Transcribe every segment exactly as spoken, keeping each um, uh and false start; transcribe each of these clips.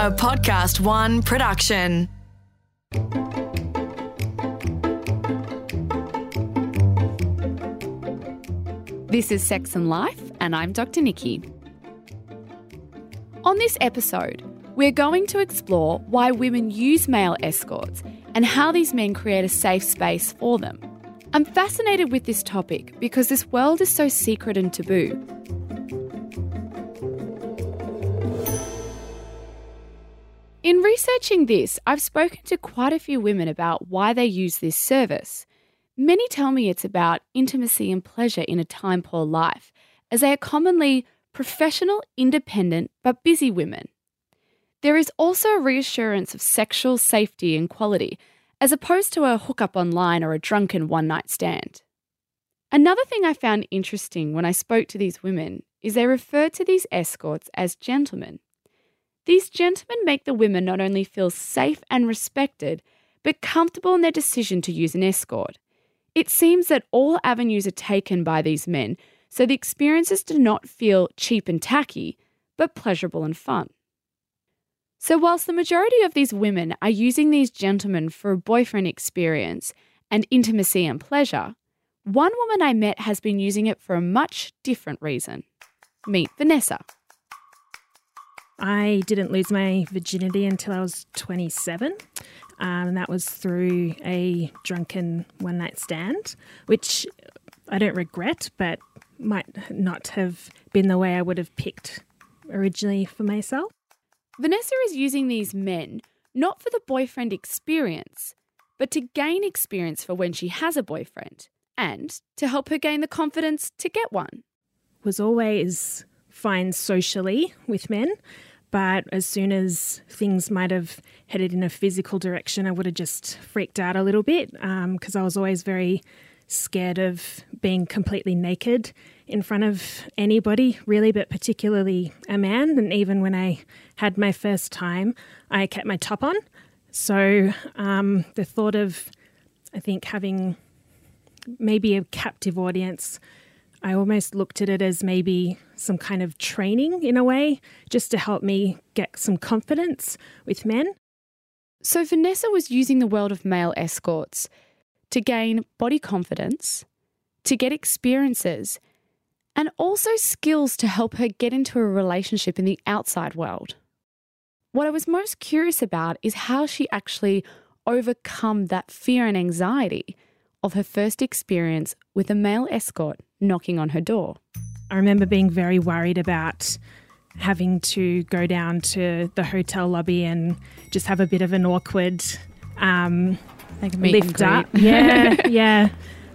A Podcast One production. This is Sex and Life, and I'm Doctor Nikki. On this episode, we're going to explore why women use male escorts and how these men create a safe space for them. I'm fascinated with this topic because this world is so secret and taboo. In researching this, I've spoken to quite a few women about why they use this service. Many tell me it's about intimacy and pleasure in a time-poor life, as they are commonly professional, independent, but busy women. There is also a reassurance of sexual safety and quality, as opposed to a hookup online or a drunken one-night stand. Another thing I found interesting when I spoke to these women is they refer to these escorts as gentlemen. These gentlemen make the women not only feel safe and respected, but comfortable in their decision to use an escort. It seems that all avenues are taken by these men, so the experiences do not feel cheap and tacky, but pleasurable and fun. So whilst the majority of these women are using these gentlemen for a boyfriend experience and intimacy and pleasure, one woman I met has been using it for a much different reason. Meet Vanessa. I didn't lose my virginity until I was twenty-seven, um, and that was through a drunken one-night stand, which I don't regret, but might not have been the way I would have picked originally for myself. Vanessa is using these men not for the boyfriend experience, but to gain experience for when she has a boyfriend and to help her gain the confidence to get one. Was always fine socially with men, but as soon as things might have headed in a physical direction, I would have just freaked out a little bit because um, I was always very scared of being completely naked in front of anybody, really, but particularly a man. And even when I had my first time, I kept my top on. So um, the thought of, I think, having maybe a captive audience, I almost looked at it as maybe some kind of training in a way, just to help me get some confidence with men. So Vanessa was using the world of male escorts to gain body confidence, to get experiences, and also skills to help her get into a relationship in the outside world. What I was most curious about is how she actually overcome that fear and anxiety of her first experience with a male escort knocking on her door. I remember being very worried about having to go down to the hotel lobby and just have a bit of an awkward um, like a meet lift and up. Yeah, yeah.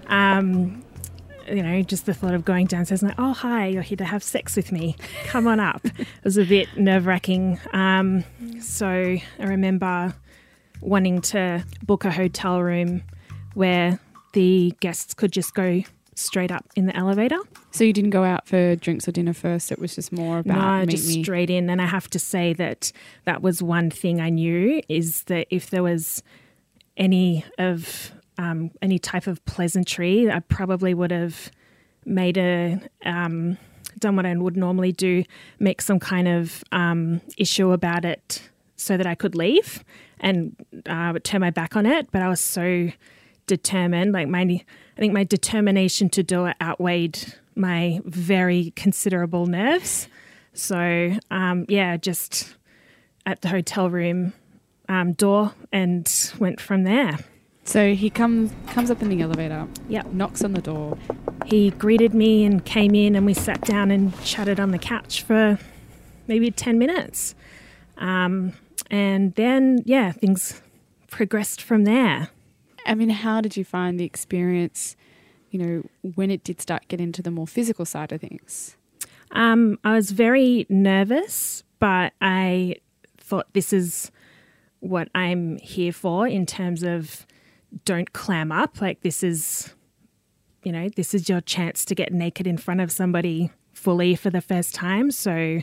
Um, you know, just the thought of going downstairs and like, oh, hi, you're here to have sex with me. Come on up. It was a bit nerve-wracking. Um, so I remember wanting to book a hotel room where the guests could just go straight up in the elevator. So you didn't go out for drinks or dinner first? It was just more about no, meet just me. straight in. And I have to say that that was one thing I knew, is that if there was any of um, any type of pleasantry, I probably would have made a um, done what I would normally do, make some kind of um, issue about it so that I could leave and uh, turn my back on it. But I was so determined, like my, I think my determination to do it outweighed my very considerable nerves. So, um, yeah, just at the hotel room um, door and went from there. So he comes comes up in the elevator, Yep. knocks on the door. He greeted me and came in and we sat down and chatted on the couch for maybe ten minutes. Um, and then, yeah, things progressed from there. I mean, how did you find the experience, you know, when it did start getting into the more physical side of things? Um, I was very nervous, but I thought this is what I'm here for in terms of don't clam up. Like this is, you know, this is your chance to get naked in front of somebody fully for the first time. So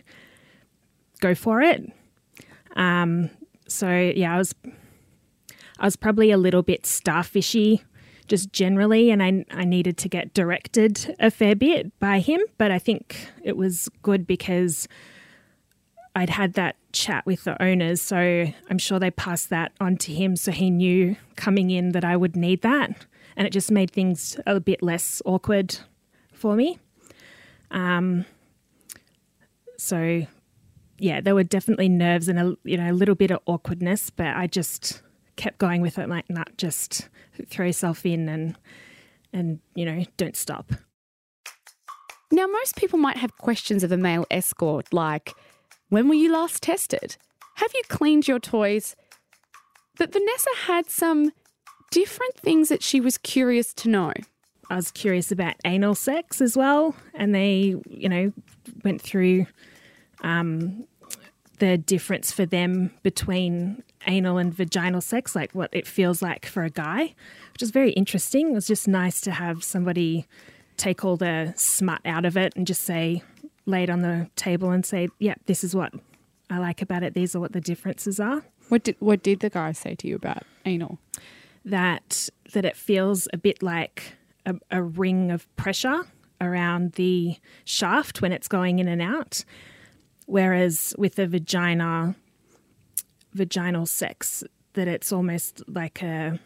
go for it. Um, so yeah, I was, I was probably a little bit starfishy just generally, and I, I needed to get directed a fair bit by him, but I think it was good because I'd had that chat with the owners, so I'm sure they passed that on to him, so he knew coming in that I would need that, and it just made things a bit less awkward for me. Um, so, yeah, there were definitely nerves and a you know a little bit of awkwardness, but I just kept going with it, like, not just throw yourself in and and you know don't stop. Now, most people might have questions of a male escort, like, when were you last tested? Have you cleaned your toys? But Vanessa had some different things that she was curious to know. I was curious about anal sex as well, and they, you know, went through um, the difference for them between anal and vaginal sex, like what it feels like for a guy, which is very interesting. It was just nice to have somebody take all the smut out of it and just say, lay it on the table and say, yeah, this is what I like about it. These are what the differences are. What did what did the guy say to you about anal? That that it feels a bit like a, a ring of pressure around the shaft when it's going in and out, whereas with the vagina, vaginal sex, that it's almost like a,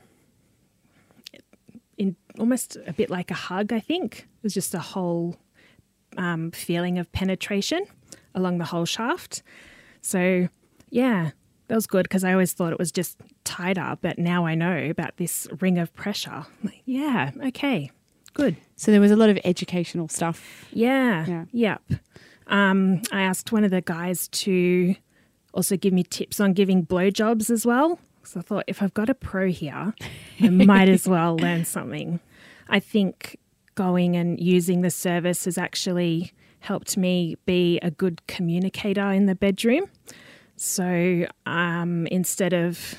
in almost a bit like a hug. I think it was just a whole um, feeling of penetration along the whole shaft. So yeah, that was good because I always thought it was just tighter, but now I know about this ring of pressure. Like, yeah, okay, good. So there was a lot of educational stuff. Yeah, yeah. Yep. Um, I asked one of the guys to also give me tips on giving blowjobs as well. So I thought, if I've got a pro here, I might as well learn something. I think going and using the service has actually helped me be a good communicator in the bedroom. So um, instead of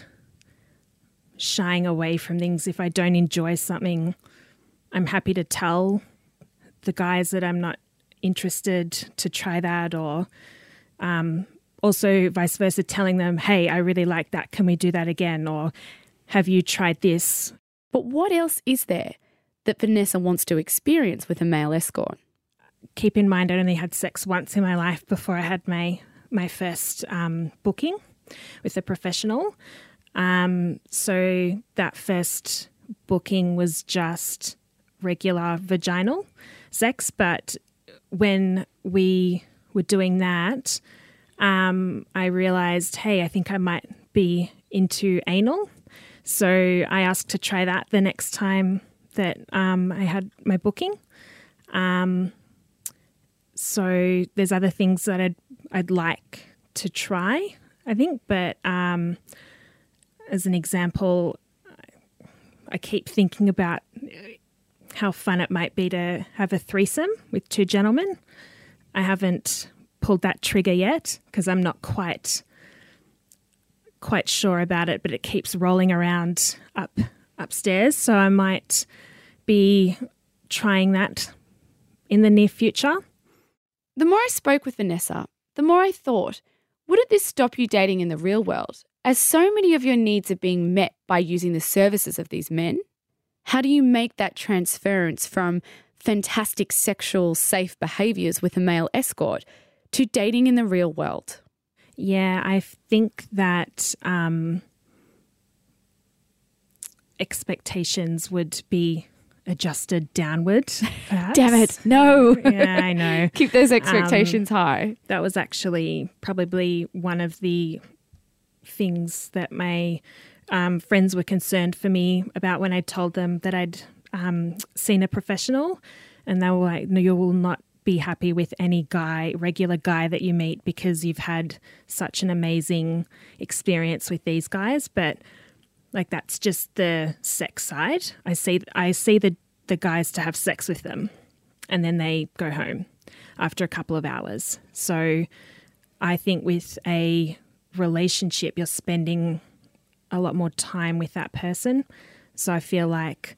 shying away from things, if I don't enjoy something, I'm happy to tell the guys that I'm not interested to try that, or um, also vice versa, telling them, hey, I really like that. Can we do that again? Or have you tried this? But what else is there that Vanessa wants to experience with a male escort? Keep in mind, I only had sex once in my life before I had my my first um, booking with a professional. Um, so that first booking was just regular vaginal sex. But when we were doing that, um, I realised, hey, I think I might be into anal. So I asked to try that the next time that um, I had my booking. Um, so there's other things that I'd I'd like to try, I think, but um, as an example, I keep thinking about how fun it might be to have a threesome with two gentlemen. I haven't pulled that trigger yet because I'm not quite quite sure about it, but it keeps rolling around up upstairs, so I might be trying that in the near future. The more I spoke with Vanessa, the more I thought, wouldn't this stop you dating in the real world, as so many of your needs are being met by using the services of these men? How do you make that transference from fantastic sexual safe behaviours with a male escort to dating in the real world? Yeah, I think that um, expectations would be adjusted downward, perhaps. Damn it, no. Yeah, I know. Keep those expectations um, high. That was actually probably one of the things that my um, friends were concerned for me about when I told them that I'd um, seen a professional, and they were like, no, you will not be happy with any guy, regular guy that you meet because you've had such an amazing experience with these guys. But like, that's just the sex side. I see I see the, the guys to have sex with them and then they go home after a couple of hours. So I think with a relationship, you're spending a lot more time with that person. So I feel like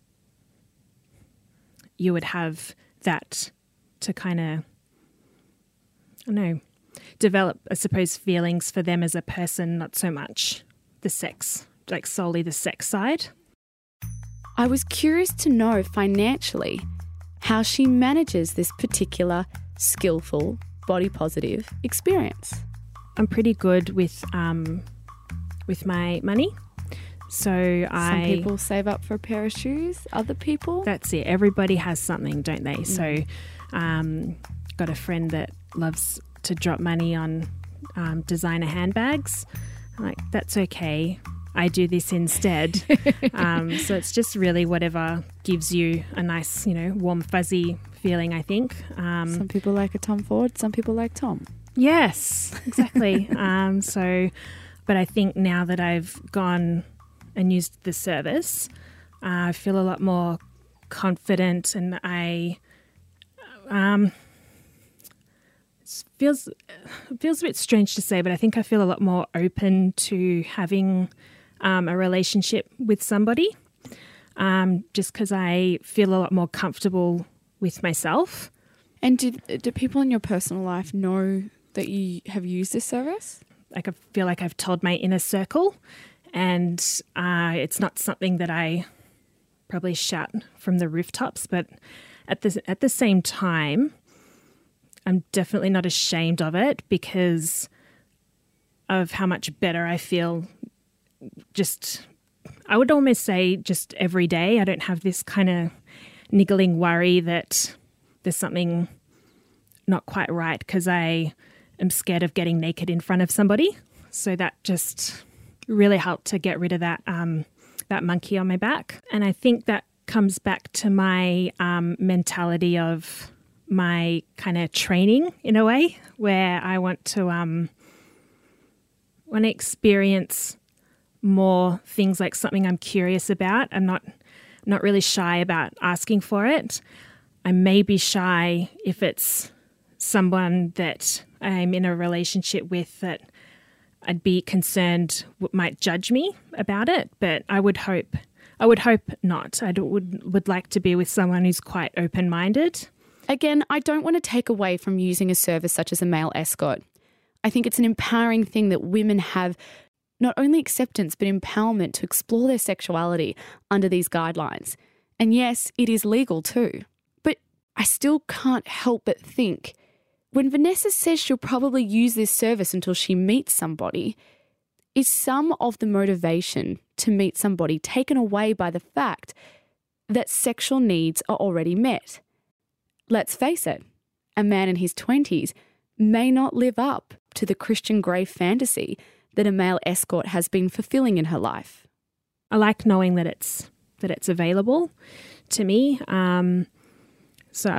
you would have that to kind of, I don't know, develop, I suppose, feelings for them as a person, not so much the sex, like solely the sex side. I was curious to know financially how she manages this particular skillful, body positive experience. I'm pretty good with um, with my money. So I Some people save up for a pair of shoes, other people. That's it. Everybody has something, don't they? Mm. So um, got a friend that loves to drop money on um, designer handbags. I'm like, that's okay. I do this instead. um, so it's just really whatever gives you a nice, you know, warm, fuzzy feeling, I think. Um, Some people like a Tom Ford, some people like Tom. Yes, exactly. um, so, but I think now that I've gone and used the service, uh, I feel a lot more confident, and I um, it feels it feels a bit strange to say, but I think I feel a lot more open to having um, a relationship with somebody, um, just because I feel a lot more comfortable with myself. And do, do people in your personal life know that you have used this service? Like I feel like I've told my inner circle, and uh, it's not something that I probably shout from the rooftops, but at the, at the same time, I'm definitely not ashamed of it because of how much better I feel. Just, I would almost say just every day. I don't have this kind of niggling worry that there's something not quite right because I am scared of getting naked in front of somebody. So that just really helped to get rid of that um, that monkey on my back. And I think that comes back to my um, mentality of my kind of training in a way, where I want to um, want to experience more things, like something I'm curious about. I'm not not really shy about asking for it. I may be shy if it's someone that I'm in a relationship with that I'd be concerned might judge me about it, but I would hope I would hope not. I would would like to be with someone who's quite open-minded. Again, I don't want to take away from using a service such as a male escort. I think it's an empowering thing that women have not only acceptance but empowerment to explore their sexuality under these guidelines. And yes, it is legal too. But I still can't help but think, when Vanessa says she'll probably use this service until she meets somebody, is some of the motivation to meet somebody taken away by the fact that sexual needs are already met? Let's face it, a man in his twenties may not live up to the Christian Grey fantasy that a male escort has been fulfilling in her life. I like knowing that it's that it's available to me. Um, so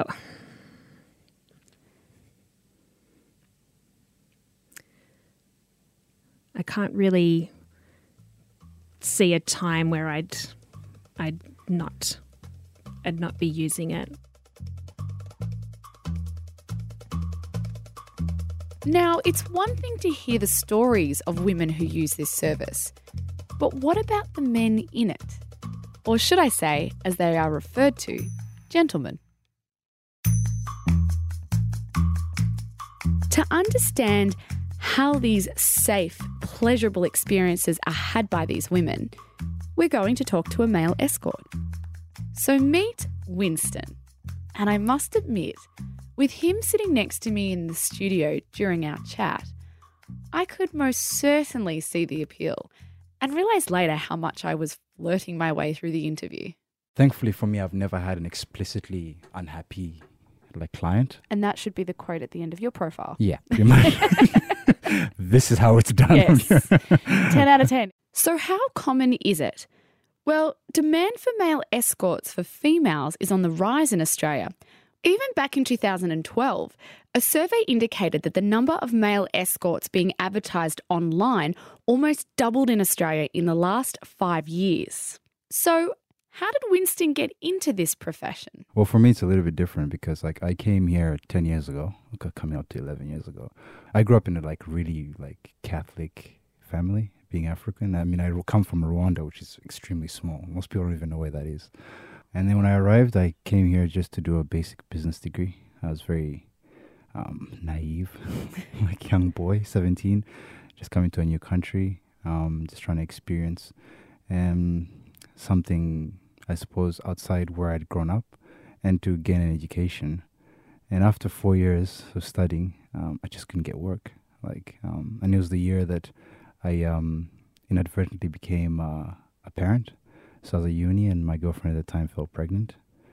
I can't really see a time where I'd I'd not I'd not be using it. Now, it's one thing to hear the stories of women who use this service, but what about the men in it? Or should I say, as they are referred to, gentlemen? To understand how these safe, pleasurable experiences are had by these women, we're going to talk to a male escort. So meet Winston. And I must admit, with him sitting next to me in the studio during our chat, I could most certainly see the appeal and realise later how much I was flirting my way through the interview. Thankfully for me, I've never had an explicitly unhappy like client. And that should be the quote at the end of your profile. Yeah, pretty much. This is how it's done. Yes. ten out of ten. So how common is it? Well, demand for male escorts for females is on the rise in Australia. Even back in two thousand twelve, a survey indicated that the number of male escorts being advertised online almost doubled in Australia in the last five years. So how did Winston get into this profession? Well, for me, it's a little bit different because like I came here ten years ago, coming up to eleven years ago. I grew up in a like really like Catholic family, being African. I mean, I come from Rwanda, which is extremely small. Most people don't even know where that is. And then when I arrived, I came here just to do a basic business degree. I was very um, naive, like young boy, seventeen, just coming to a new country, um, just trying to experience um, something, I suppose, outside where I'd grown up and to gain an education. And after four years of studying, um, I just couldn't get work. Like, um, and it was the year that I um, inadvertently became uh, a parent. So I was at uni, and my girlfriend at the time fell pregnant,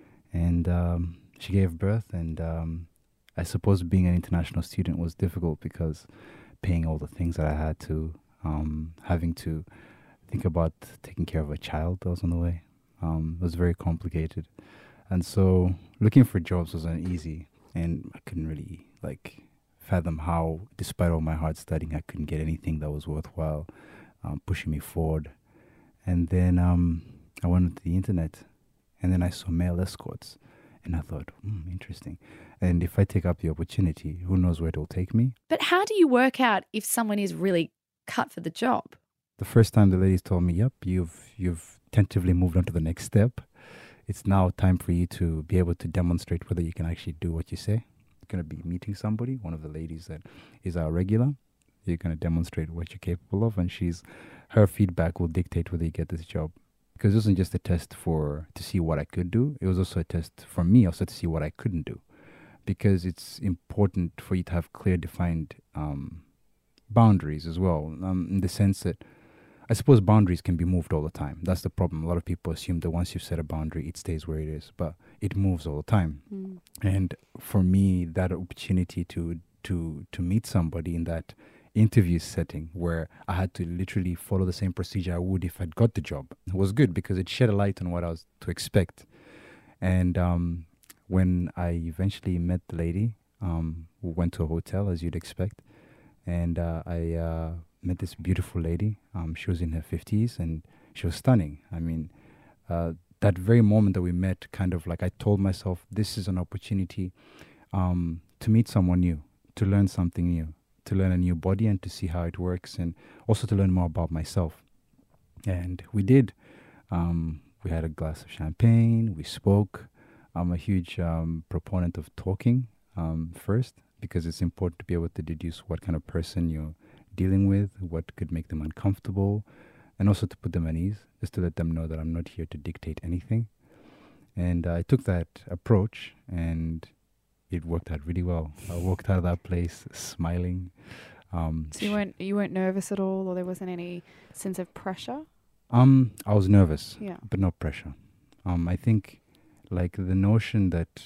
and um, she gave birth. And um, I suppose being an international student was difficult because paying all the things that I had to, um, having to think about taking care of a child that was on the way, um, was very complicated. And so looking for jobs wasn't easy, and I couldn't really like fathom how, despite all my hard studying, I couldn't get anything that was worthwhile, um, pushing me forward. And then um, I went onto the internet, and then I saw male escorts, and I thought, hmm, interesting. And if I take up the opportunity, who knows where it will take me? But how do you work out if someone is really cut for the job? The first time the ladies told me, yep, you've you've tentatively moved on to the next step. It's now time for you to be able to demonstrate whether you can actually do what you say. You're going to be meeting somebody, one of the ladies that is our regular. You're going to demonstrate what you're capable of, and she's her feedback will dictate whether you get this job. Because it wasn't just a test for to see what I could do. It was also a test for me also to see what I couldn't do. Because it's important for you to have clear, defined um, boundaries as well, um, in the sense that I suppose boundaries can be moved all the time. That's the problem. A lot of people assume that once you've set a boundary, it stays where it is, but it moves all the time. Mm. And for me, that opportunity to to to meet somebody in that interview setting where I had to literally follow the same procedure I would if I'd got the job was good because it shed a light on what I was to expect. And um, when I eventually met the lady, um, we went to a hotel as you'd expect, and uh, I uh, met this beautiful lady. Um, she was in her fifties and she was stunning. I mean, uh, that very moment that we met, kind of like I told myself, this is an opportunity um, to meet someone new, to learn something new, to learn a new body and to see how it works, and also to learn more about myself. And we did. Um, we had a glass of champagne. We spoke. I'm a huge um, proponent of talking um, first because it's important to be able to deduce what kind of person you're dealing with, what could make them uncomfortable, and also to put them at ease, just to let them know that I'm not here to dictate anything. And uh, I took that approach, and it worked out really well. I walked out of that place smiling. Um, So you weren't you weren't nervous at all, or there wasn't any sense of pressure? Um, I was nervous, Yeah. but not pressure. Um, I think, like the notion that,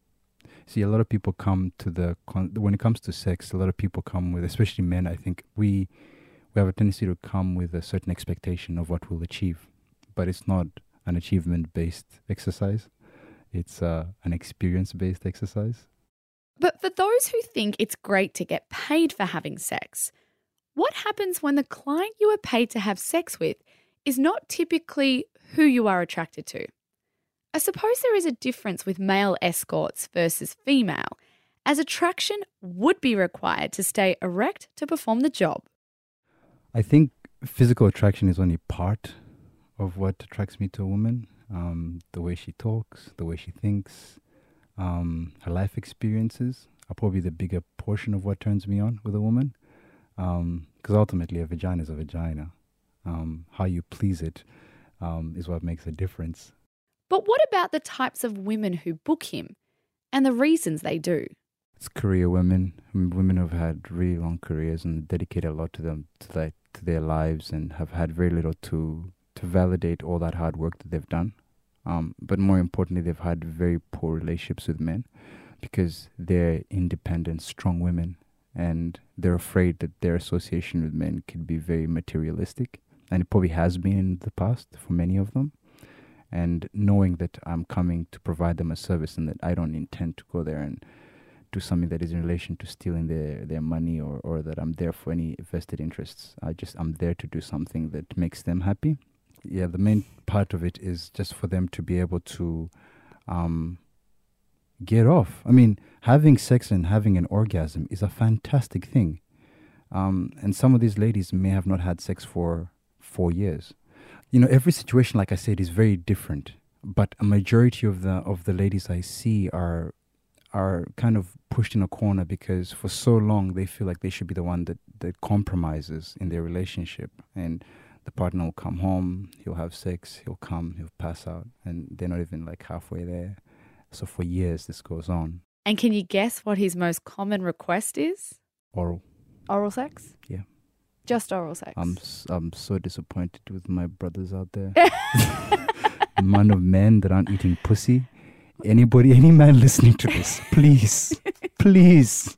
see, a lot of people come to the con- when it comes to sex, a lot of people come with, especially men. I think we we have a tendency to come with a certain expectation of what we'll achieve, but it's not an achievement-based exercise. It's uh, an experience-based exercise. But for those who think it's great to get paid for having sex, what happens when the client you are paid to have sex with is not typically who you are attracted to? I suppose there is a difference with male escorts versus female, as attraction would be required to stay erect to perform the job. I think physical attraction is only part of what attracts me to a woman. Um, the way she talks, the way she thinks, um, her life experiences are probably the bigger portion of what turns me on with a woman. Because um, ultimately, a vagina is a vagina. Um, how you please it um, is what makes a difference. But what about the types of women who book him and the reasons they do? It's career women, women who've had really long careers and dedicated a lot to them, to their, to their lives, and have had very little to to validate all that hard work that they've done. Um, but more importantly, they've had very poor relationships with men because they're independent, strong women, and they're afraid that their association with men could be very materialistic, and it probably has been in the past for many of them. And knowing that I'm coming to provide them a service and that I don't intend to go there and do something that is in relation to stealing their, their money, or, or that I'm there for any vested interests. I just, I'm there to do something that makes them happy. Yeah, the main part of it is just for them to be able to um, get off. I mean, having sex and having an orgasm is a fantastic thing. Um, and some of these ladies may have not had sex for four years. You know, every situation, like I said, is very different. But a majority of the of the ladies I see are are kind of pushed in a corner because for so long they feel like they should be the one that, that compromises in their relationship. And the partner will come home, he'll have sex, he'll come, he'll pass out, and they're not even like halfway there. So for years this goes on. And can you guess what his most common request is? Oral. Oral sex? Yeah. Just oral sex? I'm s- I'm so disappointed with my brothers out there. Man of men that aren't eating pussy. Anybody, any man listening to this, please, please.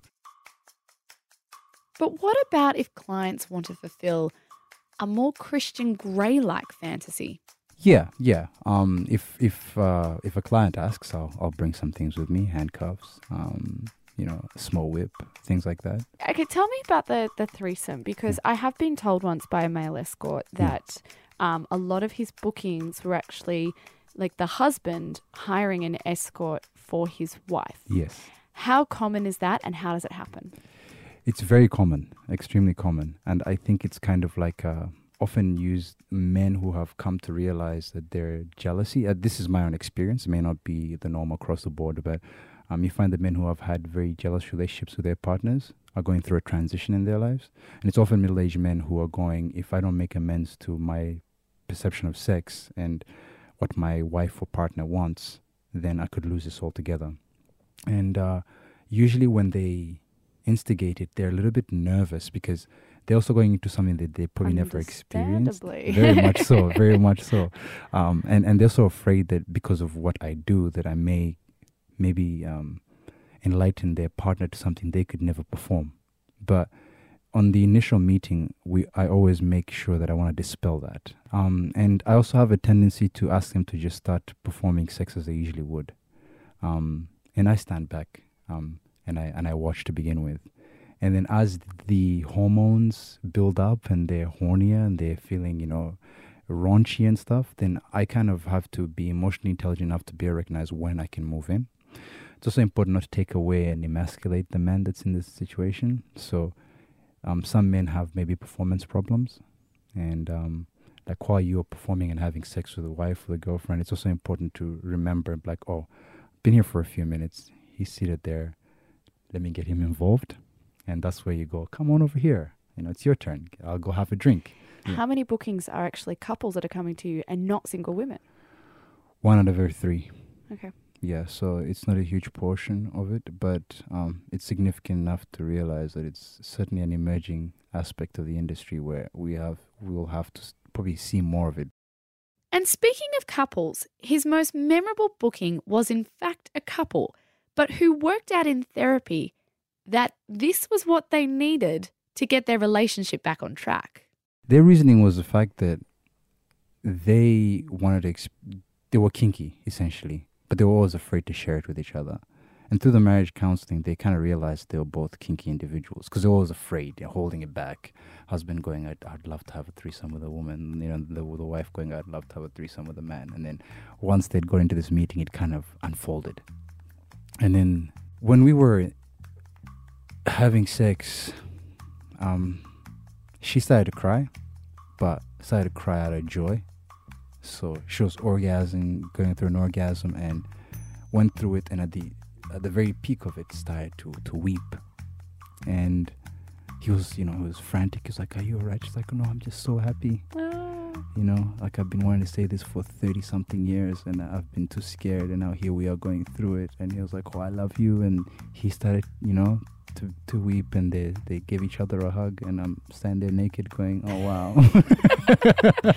But what about if clients want to fulfill a more Christian Grey-like fantasy? Yeah, yeah. Um, if if uh, if a client asks, I'll I'll bring some things with me, handcuffs, um, you know, a small whip, things like that. Okay, tell me about the, the threesome, because I have been told once by a male escort that um, a lot of his bookings were actually like the husband hiring an escort for his wife. Yes. How common is that, and how does it happen? It's very common, extremely common. And I think it's kind of like uh, often used men who have come to realize that their jealousy, uh, this is my own experience, it may not be the norm across the board, but um, you find that men who have had very jealous relationships with their partners are going through a transition in their lives. And it's often middle-aged men who are going, if I don't make amends to my perception of sex and what my wife or partner wants, then I could lose this altogether. And uh, usually when they instigate it, they're a little bit nervous because they're also going into something that they probably never experienced. Very much so, very much so. Um, and, and they're so afraid that because of what I do, that I may maybe um, enlighten their partner to something they could never perform. But on the initial meeting, we I always make sure that I want to dispel that. Um, and I also have a tendency to ask them to just start performing sex as they usually would. Um, and I stand back um, and I and I watch to begin with. And then as the hormones build up and they're hornier and they're feeling, you know, raunchy and stuff, then I kind of have to be emotionally intelligent enough to be able to recognize when I can move in. It's also important not to take away and emasculate the man that's in this situation. So um, some men have maybe performance problems. And um, like while you're performing and having sex with a wife or a girlfriend, it's also important to remember like, oh, been here for a few minutes. He's seated there. Let me get him involved. And that's where you go, come on over here. You know, it's your turn. I'll go have a drink. Yeah. How many bookings are actually couples that are coming to you and not single women? One out of every three. Okay. Yeah, so it's not a huge portion of it, but um, it's significant enough to realize that it's certainly an emerging aspect of the industry where we have we will have to probably see more of it. And speaking of couples, his most memorable booking was in fact a couple, but who worked out in therapy that this was what they needed to get their relationship back on track. Their reasoning was the fact that they wanted to, exp- they were kinky, essentially, but they were always afraid to share it with each other. And through the marriage counseling, they kind of realized they were both kinky individuals because they were always afraid, they're holding it back. Husband going, I'd, I'd love to have a threesome with a woman. You know, the, the wife going, I'd love to have a threesome with a man. And then once they'd got into this meeting, it kind of unfolded. And then when we were having sex, um, she started to cry, but started to cry out of joy. So she was orgasming, going through an orgasm, and went through it, and at the at the very peak of it, started to, to weep. And he was, you know, he was frantic. He was like, "Are you alright?" She's like, "No, I'm just so happy." Oh. You know, like I've been wanting to say this for thirty something years, and I've been too scared, and now here we are going through it. And he was like, "Oh, I love you," and he started, you know, to to weep, and they they gave each other a hug, and I'm standing there naked, going, "Oh wow."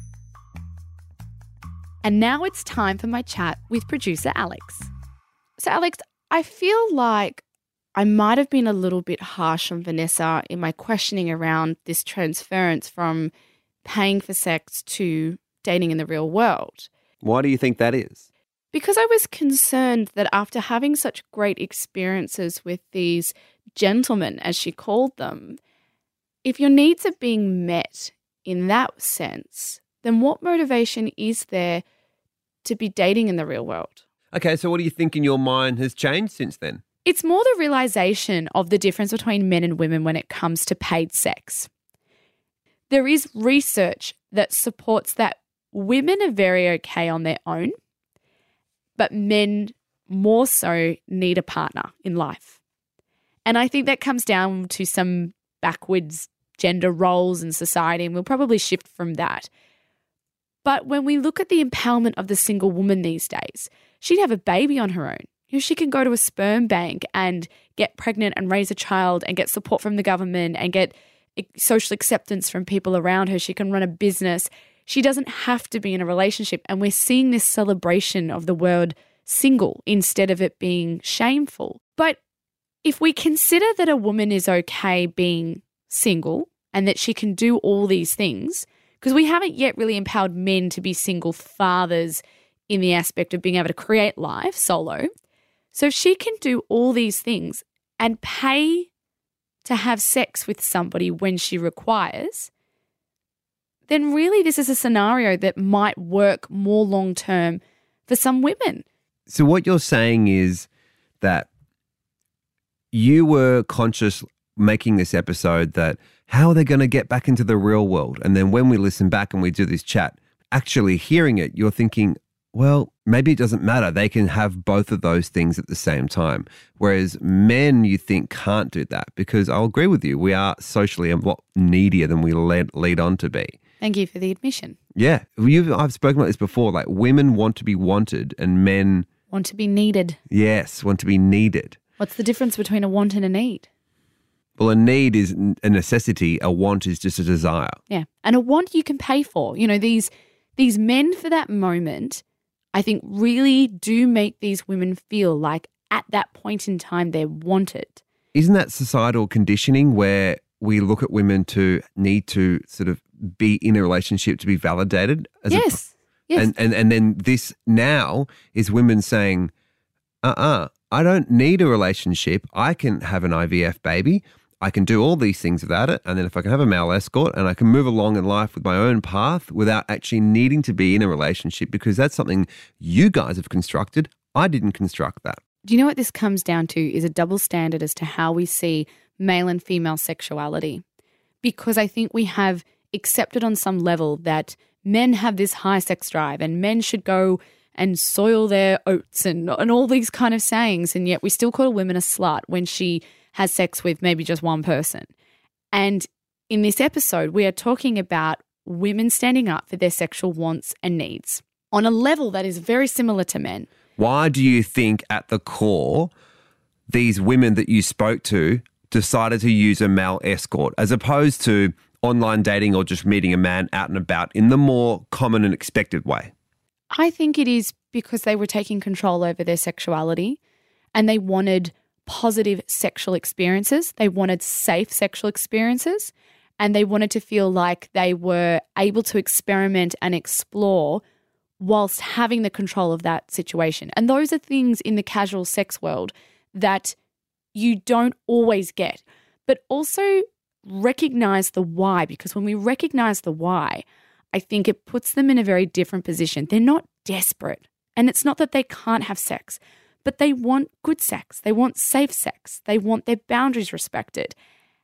And now it's time for my chat with producer Alex. So Alex, I feel like I might have been a little bit harsh on Vanessa in my questioning around this transference from paying for sex to dating in the real world. Why do you think that is? Because I was concerned that after having such great experiences with these gentlemen, as she called them, if your needs are being met in that sense, then what motivation is there to be dating in the real world? Okay, so what do you think in your mind has changed since then? It's more the realization of the difference between men and women when it comes to paid sex. There is research that supports that women are very okay on their own, but men more so need a partner in life. And I think that comes down to some backwards gender roles in society, and we'll probably shift from that. But when we look at the empowerment of the single woman these days, she'd have a baby on her own. You know, she can go to a sperm bank and get pregnant and raise a child and get support from the government and get social acceptance from people around her. She can run a business. She doesn't have to be in a relationship. And we're seeing this celebration of the word single instead of it being shameful. But if we consider that a woman is okay being single and that she can do all these things, because we haven't yet really empowered men to be single fathers in the aspect of being able to create life solo. So if she can do all these things and pay to have sex with somebody when she requires, then really this is a scenario that might work more long-term for some women. So what you're saying is that you were conscious making this episode that how are they going to get back into the real world? And then when we listen back and we do this chat, actually hearing it, you're thinking, well, maybe it doesn't matter. They can have both of those things at the same time. Whereas men, you think, can't do that because I'll agree with you. We are socially a lot needier than we lead, lead on to be. Thank you for the admission. Yeah. You've, I've spoken about this before. Like women want to be wanted and men want to be needed. Yes, want to be needed. What's the difference between a want and a need? Well, a need is a necessity. A want is just a desire. Yeah. And a want you can pay for. You know, these these men for that moment, I think really do make these women feel like at that point in time they're wanted. Isn't that societal conditioning where we look at women to need to sort of be in a relationship to be validated? As yes. A, yes. And, and, and then this now is women saying, uh-uh, I don't need a relationship. I can have an I V F baby. I can do all these things without it. And then if I can have a male escort and I can move along in life with my own path without actually needing to be in a relationship because that's something you guys have constructed. I didn't construct that. Do you know what this comes down to is a double standard as to how we see male and female sexuality? Because I think we have accepted on some level that men have this high sex drive and men should go and soil their oats and, and all these kind of sayings. And yet we still call a woman a slut when she has sex with maybe just one person. And in this episode, we are talking about women standing up for their sexual wants and needs on a level that is very similar to men. Why do you think at the core, these women that you spoke to decided to use a male escort as opposed to online dating or just meeting a man out and about in the more common and expected way? I think it is because they were taking control over their sexuality and they wanted positive sexual experiences. They wanted safe sexual experiences and they wanted to feel like they were able to experiment and explore whilst having the control of that situation. And those are things in the casual sex world that you don't always get, but also recognize the why, because when we recognize the why, I think it puts them in a very different position. They're not desperate. And it's not that they can't have sex, but they want good sex. They want safe sex. They want their boundaries respected.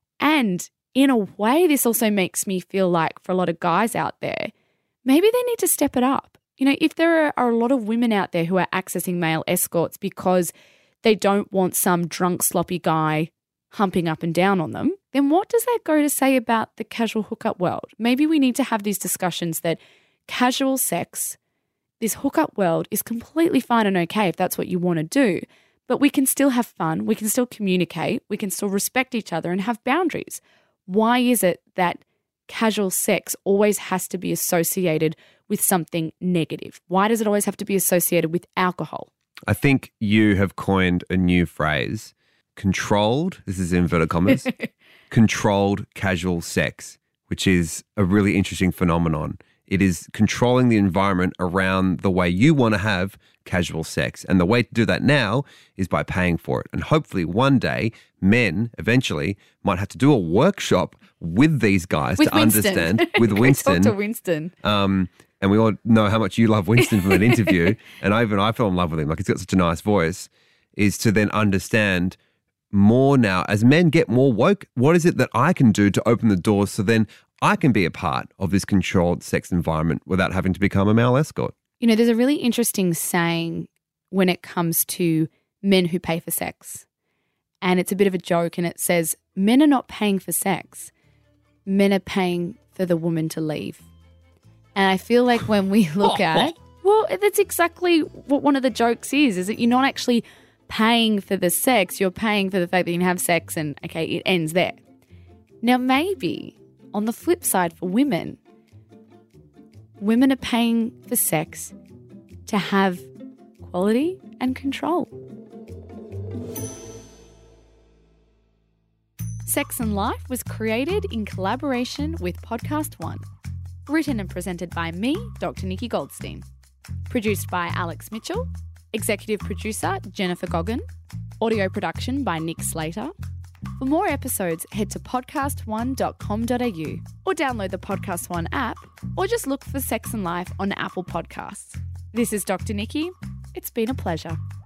And in a way, this also makes me feel like for a lot of guys out there, maybe they need to step it up. You know, if there are, are a lot of women out there who are accessing male escorts because they don't want some drunk, sloppy guy humping up and down on them, then what does that go to say about the casual hookup world? Maybe we need to have these discussions that casual sex, this hookup world is completely fine and okay if that's what you want to do, but we can still have fun, we can still communicate, we can still respect each other and have boundaries. Why is it that casual sex always has to be associated with something negative? Why does it always have to be associated with alcohol? I think you have coined a new phrase, controlled, this is inverted commas, controlled casual sex, which is a really interesting phenomenon. It is controlling the environment around the way you want to have casual sex. And the way to do that now is by paying for it. And hopefully one day men eventually might have to do a workshop with these guys with to Winston. understand, with Winston. Talk to Winston. Um, and we all know how much you love Winston from that interview. And I even I fell in love with him. Like he's got such a nice voice. Is to then understand more now as men get more woke. What is it that I can do to open the doors so then I can be a part of this controlled sex environment without having to become a male escort? You know, there's a really interesting saying when it comes to men who pay for sex. And it's a bit of a joke and it says, men are not paying for sex. Men are paying for the woman to leave. And I feel like when we look at, well, that's exactly what one of the jokes is, is that you're not actually paying for the sex, you're paying for the fact that you can have sex and, okay, it ends there. Now, maybe on the flip side for women, women are paying for sex to have quality and control. Sex and Life was created in collaboration with Podcast One. Written and presented by me, Doctor Nikki Goldstein. Produced by Alex Mitchell. Executive producer, Jennifer Goggin. Audio production by Nick Slater. For more episodes, head to podcast one dot com dot a u or download the Podcast One app, or just look for Sex and Life on Apple Podcasts. This is Doctor Nikki. It's been a pleasure.